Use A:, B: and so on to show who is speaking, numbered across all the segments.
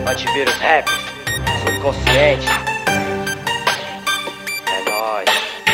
A: Antivírus Rap, subconsciente. É nóis.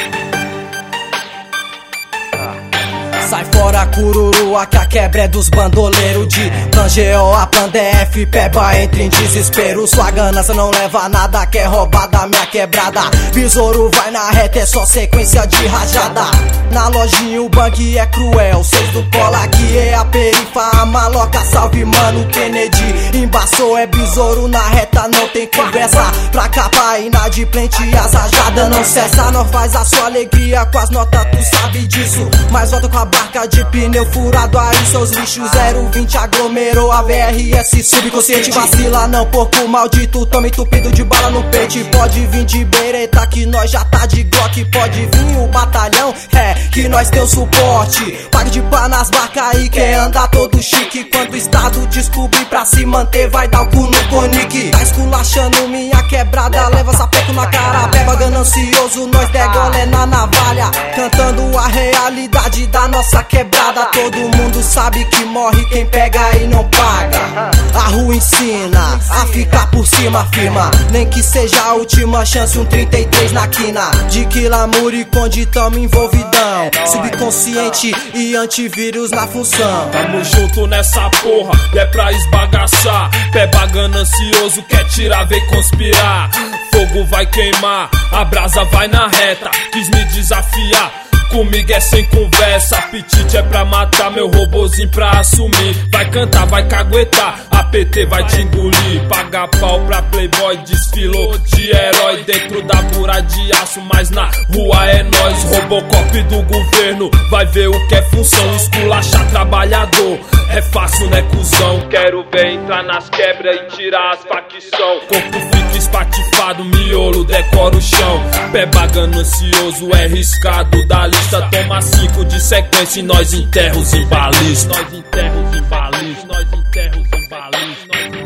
B: Sai fora cururua que a quebra é dos bandoleiros. De Plangeo a Pandef, Peba entra em desespero. Sua ganância não leva a nada, quer roubar da minha quebrada. Besouro vai na reta, é só sequência de rajada. Na lojinha o bang é cruel, seis do cola aqui é a perifa. A maloca, salve mano Kennedy. Embaçou é besouro na reta, não tem conversa. Pra capa inadimplente, as rajadas não cessa. Nós faz a sua alegria com as notas, tu sabe disso. Mas volta com a barca de pneu furado aí, seus lixos 020 aglomerou a VRS subconsciente. Vacila não, porco maldito, tome entupido de bala no peito. Pode vir de bereta que nós já tá de Glock. Pode vir o batalhão, que nós tem o suporte. Pague de pá nas barcas aí, quer andar todo chique. Quando o estado descobrir pra se manter, vai dar o cu no conique. Tá esculachando minha quebrada, leva sapeco na cara. Peba ganancioso, nós degolé na navalha. Cantando a realidade da nossa quebrada. Todo mundo sabe que morre quem pega e não paga. A rua ensina a ficar por cima, firma. Nem que seja a última chance, um 33 na quina. De Quilamur e Conde tamo envolvidão. Subconsciente e antivírus na função.
C: Tamo junto nessa porra e é pra esbagaçar. Peba ganancioso quer tirar, vem conspirar. Fogo vai queimar, a brasa vai na reta. Quis me desafiar, comigo é sem conversa. Apetite é pra matar, meu robozinho pra assumir. Vai cantar, vai caguetar, a PT vai te engolir. Paga pau pra playboy, desfilou de herói dentro da muralha de aço. Mas na rua é nós, Robocop do governo. Vai ver o que é função, esculachar trabalhador. É fácil, né, cuzão? Quero ver entrar nas quebras e tirar as facção. Corpo fica espatifado, miolo decora o chão. Peba ganancioso é riscado da lista. Toma 5 de sequência e nós enterros em balista. Nós enterros em balista. Nós enterros em balista. Nós enterros em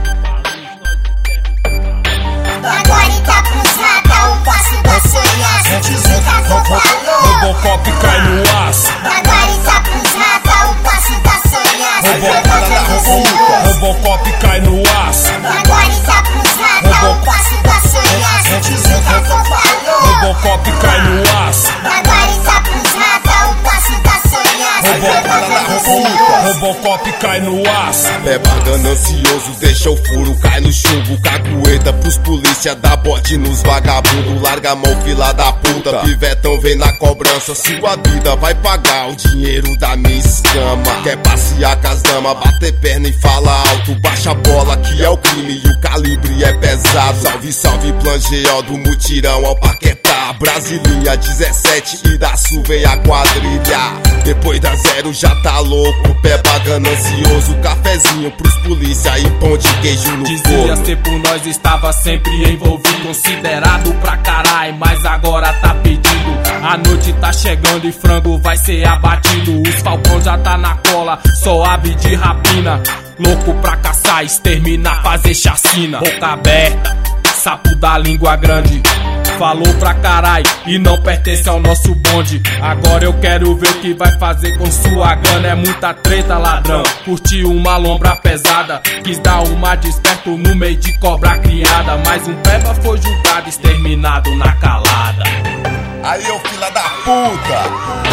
C: balista.
D: Da guarita pros rata, o passo da sonha. Tizica só falou.
C: Robocop cai no aço.
D: Da guarita pros rata, o passo da sonha.
C: Robocop cai no aço.
D: Da guarita pros rata, o passo da sonha. Tizica só falou.
C: Robocop cai no aço.
D: Da guarita pros rata, o passo da sonha.
C: Robocop cai no aço.
E: Peba ganancioso, deixa o furo, cai no chumbo. Cagueta pros polícia, dá bote nos vagabundo. Larga a mão, fila da puta. Pivetão vem na cobrança, sua vida vai pagar o dinheiro da minha escama. Quer passear com as damas, bater perna e fala alto. Baixa a bola que é o crime e o calibre é pesado. Salve, salve Plangeo do mutirão ao Paquetá. Brasilinha 17 e da Sul vem a quadrilha. Depois da zero já tá louco. Peba ganancioso, cafezinho pros polícia e pão de queijo no
C: Dizia
E: forno.
C: ser por nós, estava sempre envolvido. Considerado pra caralho, mas agora tá pedindo. A noite tá chegando e frango vai ser abatido. Os falcão já tá na cola, só ave de rapina. Louco pra caçar, exterminar, fazer chacina. Boca aberta, sapo da língua grande. Falou pra caralho e não pertence ao nosso bonde. Agora eu quero ver o que vai fazer com sua grana. É muita treta, ladrão. Curtiu uma lombra pesada, quis dar uma desperto no meio de cobra criada. Mas um peba foi julgado, exterminado na calada.
E: Aí, ô fila da puta!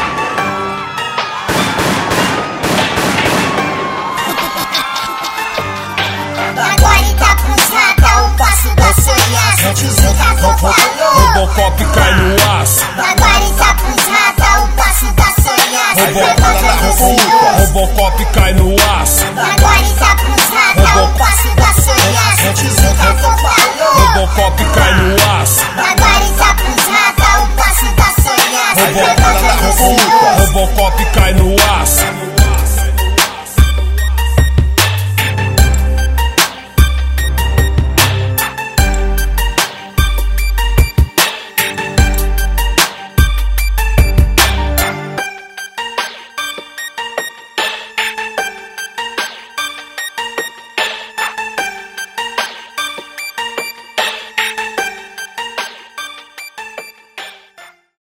D: Da guarita pros rata, o passo da sonha. Tizica só falou.
C: Robocop cai no aço.
D: Da guarita pros rata, o passo da sonha.
C: Robocop cai no aço.
D: Da guarita pros rata, o passo da sonha. Tizica só falou.
C: Robocop cai no aço.
D: Da guarita pros rata, o passo da sonha.
C: Robocop cai no aço.